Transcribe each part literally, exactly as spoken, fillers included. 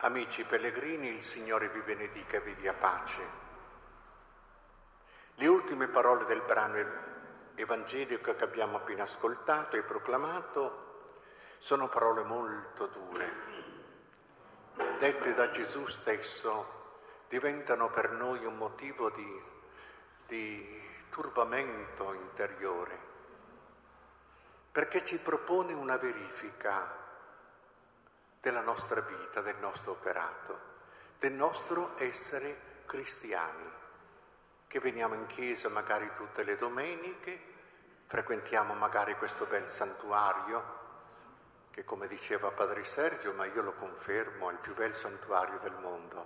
Amici pellegrini, il Signore vi benedica e vi dia pace. Le ultime parole del brano evangelico che abbiamo appena ascoltato e proclamato sono parole molto dure. Dette da Gesù stesso, diventano per noi un motivo di, di turbamento interiore, perché ci propone una verifica della nostra vita, del nostro operato, del nostro essere cristiani, che veniamo in chiesa magari tutte le domeniche, frequentiamo magari questo bel santuario, che come diceva Padre Sergio, ma io lo confermo, è il più bel santuario del mondo.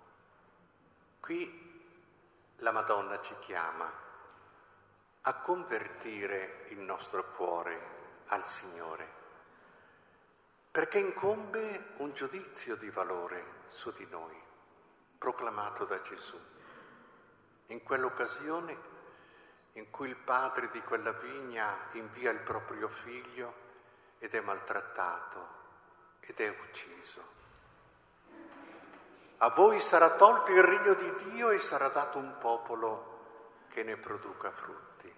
Qui la Madonna ci chiama a convertire il nostro cuore al Signore, perché incombe un giudizio di valore su di noi, proclamato da Gesù. In quell'occasione in cui il padre di quella vigna invia il proprio figlio ed è maltrattato ed è ucciso. A voi sarà tolto il regno di Dio e sarà dato un popolo che ne produca frutti.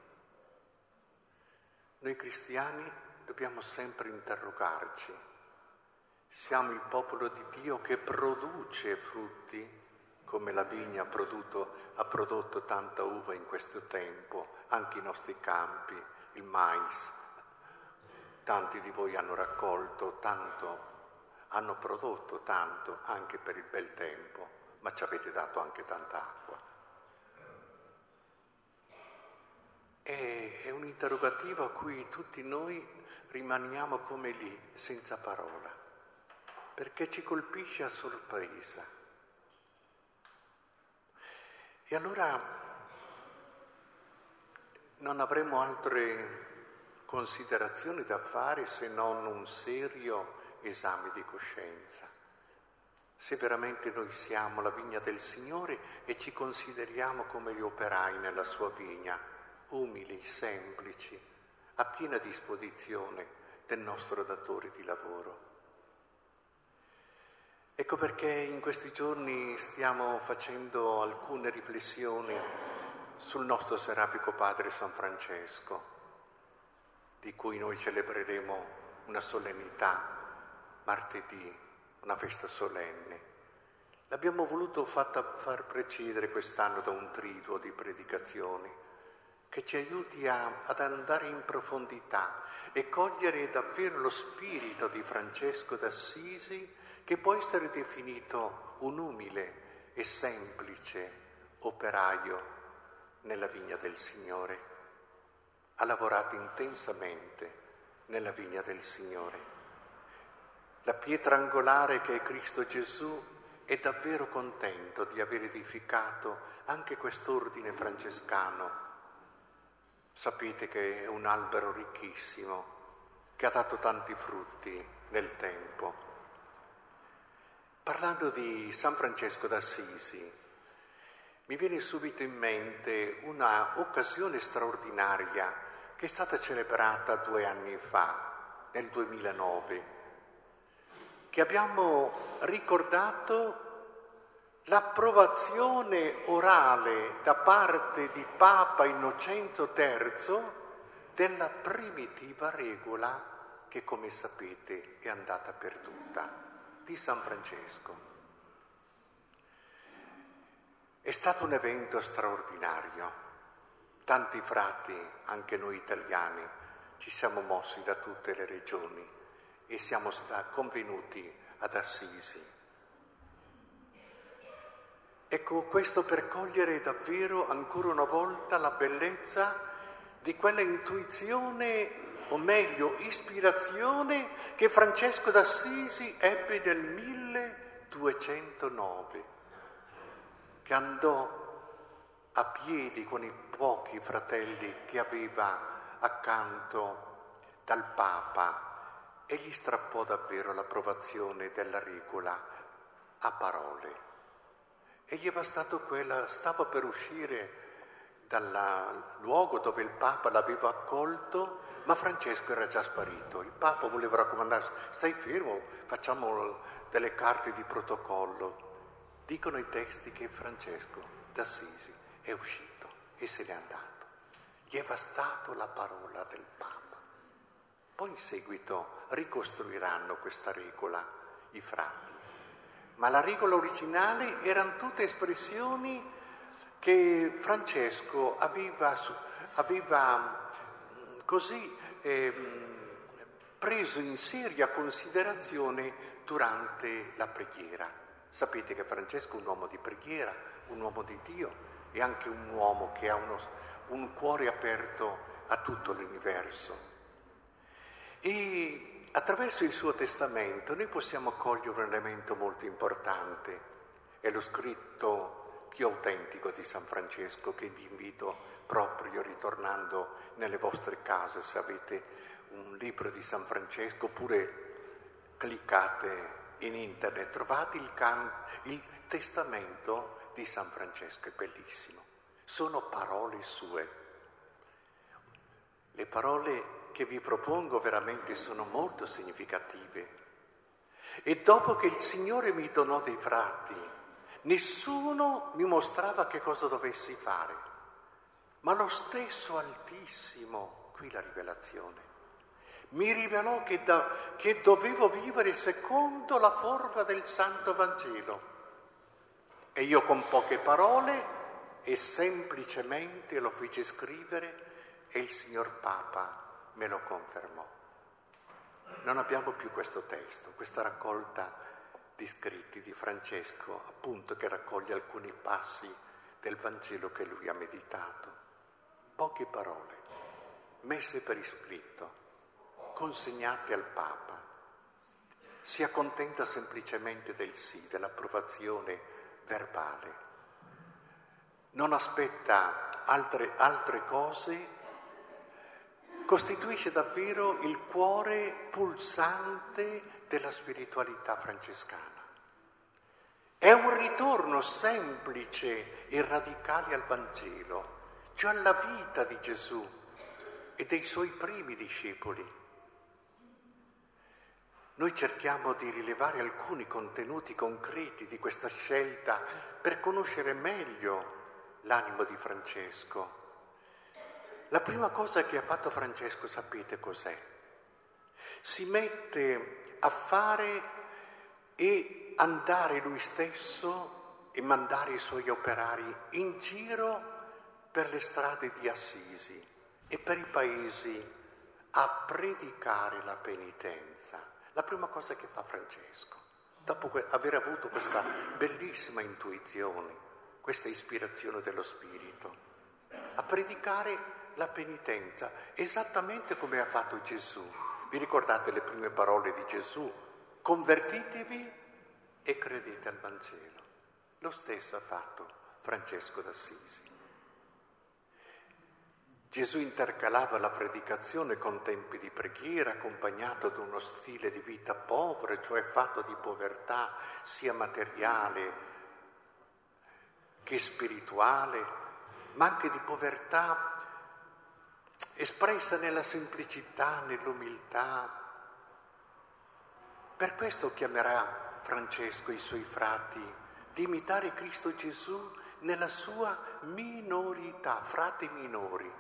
Noi cristiani dobbiamo sempre interrogarci. Siamo il popolo di Dio che produce frutti, come la vigna ha prodotto, ha prodotto tanta uva in questo tempo, anche i nostri campi, il mais. Tanti di voi hanno raccolto tanto, hanno prodotto tanto anche per il bel tempo, ma ci avete dato anche tanta acqua. È, è un interrogativo a cui tutti noi rimaniamo come lì, senza parola, perché ci colpisce a sorpresa. E allora non avremo altre considerazioni da fare se non un serio esame di coscienza. Se veramente noi siamo la vigna del Signore e ci consideriamo come gli operai nella sua vigna, umili, semplici, a piena disposizione del nostro datore di lavoro. Ecco perché in questi giorni stiamo facendo alcune riflessioni sul nostro serafico padre San Francesco, di cui noi celebreremo una solennità martedì, una festa solenne. L'abbiamo voluto fatta, far precedere quest'anno da un triduo di predicazioni che ci aiuti a, ad andare in profondità e cogliere davvero lo spirito di Francesco d'Assisi, che può essere definito un umile e semplice operaio nella vigna del Signore. Ha lavorato intensamente nella vigna del Signore. La pietra angolare che è Cristo Gesù è davvero contento di aver edificato anche quest'ordine francescano. Sapete che è un albero ricchissimo, che ha dato tanti frutti nel tempo. Parlando di San Francesco d'Assisi, mi viene subito in mente una occasione straordinaria che è stata celebrata due anni fa, nel duemilanove, che abbiamo ricordato l'approvazione orale da parte di Papa Innocenzo terzo della primitiva regola che, come sapete, è andata perduta, di San Francesco. È stato un evento straordinario. Tanti frati, anche noi italiani, ci siamo mossi da tutte le regioni e siamo stati convenuti ad Assisi. Ecco, questo per cogliere davvero ancora una volta la bellezza di quella intuizione, o meglio ispirazione, che Francesco d'Assisi ebbe nel milleduecentonove, che andò a piedi con i pochi fratelli che aveva accanto dal Papa e gli strappò davvero l'approvazione della regola a parole. E gli è bastato quella, stava per uscire dal luogo dove il Papa l'aveva accolto, ma Francesco era già sparito. Il Papa voleva raccomandarsi, stai fermo, facciamo delle carte di protocollo. Dicono i testi che Francesco d'Assisi è uscito e se n'è andato. Gli è bastato la parola del Papa. Poi in seguito ricostruiranno questa regola i frati. Ma la regola originale erano tutte espressioni che Francesco aveva, aveva così eh, preso in seria considerazione durante la preghiera. Sapete che Francesco è un uomo di preghiera, un uomo di Dio e anche un uomo che ha uno, un cuore aperto a tutto l'universo. E attraverso il suo testamento noi possiamo cogliere un elemento molto importante. È lo scritto più autentico di San Francesco che vi invito proprio ritornando nelle vostre case, se avete un libro di San Francesco, oppure cliccate in internet, trovate il, can- il testamento di San Francesco, è bellissimo. Sono parole sue. Le parole che vi propongo veramente sono molto significative. E dopo che il Signore mi donò dei frati, nessuno mi mostrava che cosa dovessi fare, ma lo stesso Altissimo, qui la rivelazione, mi rivelò che, da, che dovevo vivere secondo la forma del Santo Vangelo. E io con poche parole e semplicemente lo feci scrivere e il signor Papa me lo confermò. Non abbiamo più questo testo, questa raccolta di scritti di Francesco, appunto, che raccoglie alcuni passi del Vangelo che lui ha meditato. Poche parole, messe per iscritto, consegnate al Papa. Si accontenta semplicemente del sì, dell'approvazione verbale. Non aspetta altre, altre cose. Costituisce davvero il cuore pulsante della spiritualità francescana. È un ritorno semplice e radicale al Vangelo, cioè alla vita di Gesù e dei suoi primi discepoli. Noi cerchiamo di rilevare alcuni contenuti concreti di questa scelta per conoscere meglio l'animo di Francesco. La prima cosa che ha fatto Francesco, sapete cos'è? Si mette a fare e andare lui stesso e mandare i suoi operai in giro per le strade di Assisi e per i paesi a predicare la penitenza. La prima cosa che fa Francesco, dopo aver avuto questa bellissima intuizione, questa ispirazione dello Spirito, a predicare la penitenza, esattamente come ha fatto Gesù. Vi ricordate le prime parole di Gesù? Convertitevi e credete al Vangelo. Lo stesso ha fatto Francesco d'Assisi. Gesù intercalava la predicazione con tempi di preghiera, accompagnato da uno stile di vita povero, cioè fatto di povertà sia materiale che spirituale, ma anche di povertà espressa nella semplicità, nell'umiltà. Per questo chiamerà Francesco i suoi frati di imitare Cristo Gesù nella sua minorità, frati minori.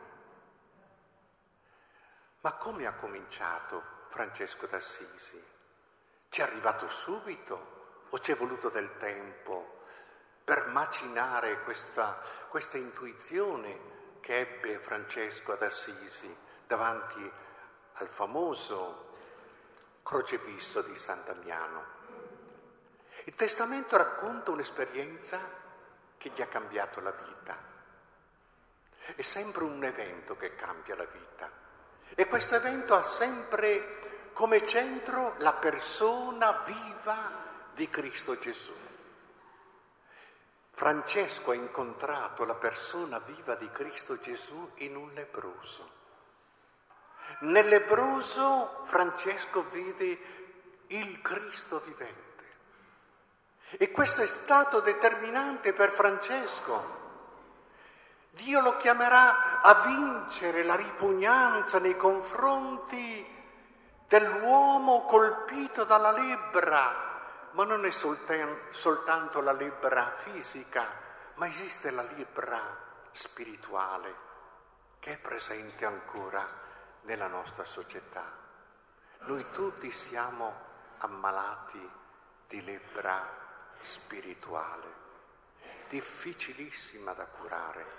Ma come ha cominciato Francesco d'Assisi? Ci è arrivato subito o ci è voluto del tempo per macinare questa, questa intuizione che ebbe Francesco d'Assisi davanti al famoso crocefisso di San Damiano? Il testamento racconta un'esperienza che gli ha cambiato la vita. È sempre un evento che cambia la vita. E questo evento ha sempre come centro la persona viva di Cristo Gesù. Francesco ha incontrato la persona viva di Cristo Gesù in un lebbroso. Nel lebbroso Francesco vede il Cristo vivente. E questo è stato determinante per Francesco. Dio lo chiamerà a vincere la ripugnanza nei confronti dell'uomo colpito dalla lebbra, ma non è soltanto la lebbra fisica, ma esiste la lebbra spirituale che è presente ancora nella nostra società. Noi tutti siamo ammalati di lebbra spirituale, difficilissima da curare.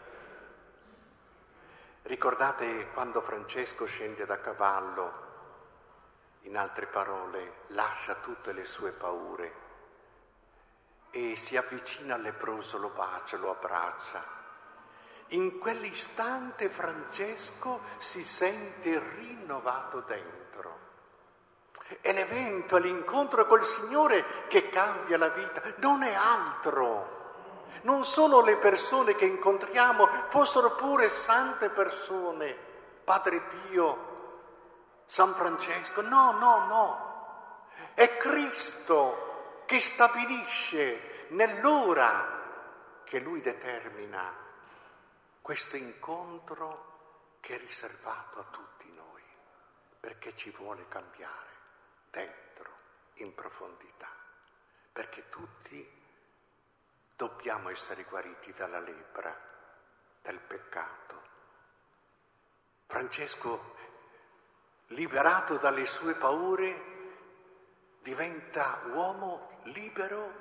Ricordate quando Francesco scende da cavallo, in altre parole, lascia tutte le sue paure e si avvicina al leproso, lo bacia, lo abbraccia. In quell'istante Francesco si sente rinnovato dentro. È l'evento, è l'incontro col Signore che cambia la vita, non è altro. Non solo le persone che incontriamo, fossero pure sante persone, Padre Pio, San Francesco, no, no, no. È Cristo che stabilisce nell'ora che Lui determina questo incontro che è riservato a tutti noi, perché ci vuole cambiare dentro, in profondità, perché tutti dobbiamo essere guariti dalla lebbra, dal peccato. Francesco, liberato dalle sue paure, diventa uomo libero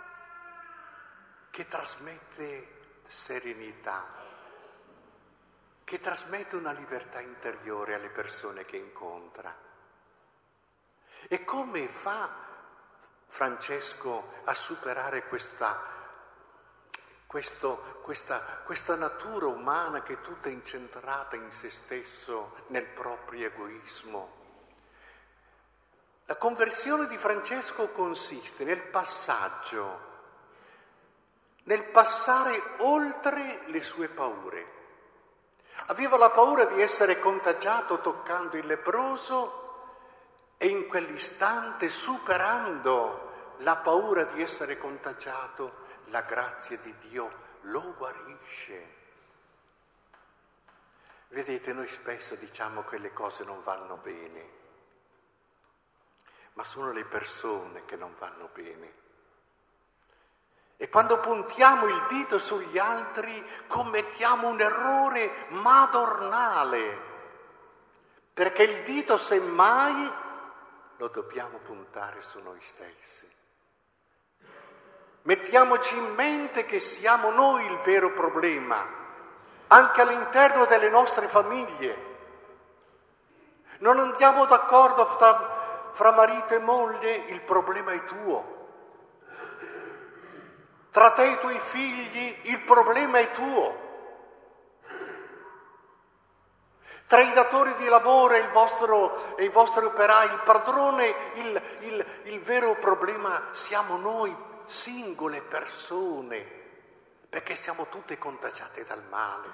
che trasmette serenità, che trasmette una libertà interiore alle persone che incontra. E come fa Francesco a superare questa Questo, questa, questa natura umana che è tutta incentrata in se stesso, nel proprio egoismo? La conversione di Francesco consiste nel passaggio, nel passare oltre le sue paure. Aveva la paura di essere contagiato toccando il leproso e in quell'istante, superando la paura di essere contagiato, la grazia di Dio lo guarisce. Vedete, noi spesso diciamo che le cose non vanno bene, ma sono le persone che non vanno bene. E quando puntiamo il dito sugli altri commettiamo un errore madornale, perché il dito semmai lo dobbiamo puntare su noi stessi. Mettiamoci in mente che siamo noi il vero problema, anche all'interno delle nostre famiglie. Non andiamo d'accordo fra, fra marito e moglie, il problema è tuo. Tra te e i tuoi figli, il problema è tuo. Tra i datori di lavoro e, il vostro, e i vostri operai, il padrone, il, il, il vero problema siamo noi, singole persone, perché siamo tutte contagiate dal male.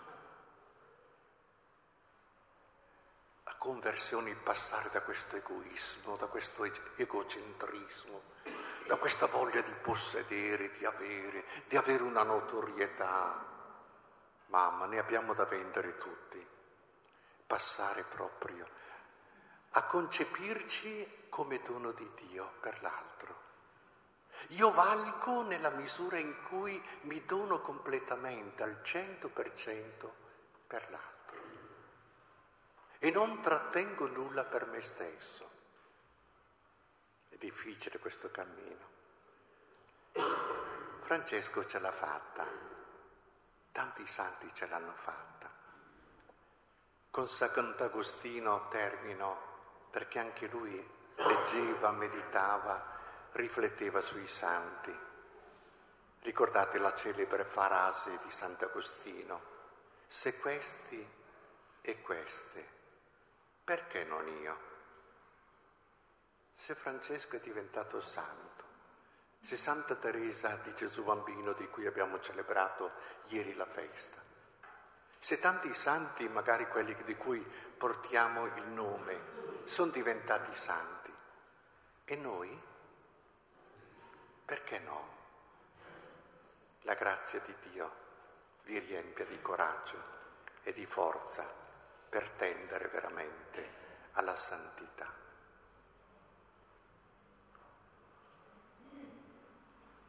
La conversione, il passare da questo egoismo, da questo egocentrismo, da questa voglia di possedere, di avere, di avere una notorietà. Mamma, ne abbiamo da vendere tutti. Passare proprio a concepirci come dono di Dio per l'altro. Io valgo nella misura in cui mi dono completamente, al cento per cento per l'altro. E non trattengo nulla per me stesso. È difficile questo cammino. Francesco ce l'ha fatta, tanti santi ce l'hanno fatta. Con Sant'Agostino termino, perché anche lui leggeva, meditava, rifletteva sui santi. Ricordate la celebre frase di Sant'Agostino: se questi e queste, perché non io? Se Francesco è diventato santo, se Santa Teresa di Gesù Bambino, di cui abbiamo celebrato ieri la festa, se tanti santi, magari quelli di cui portiamo il nome, sono diventati santi, e noi? Perché no? La grazia di Dio vi riempia di coraggio e di forza per tendere veramente alla santità.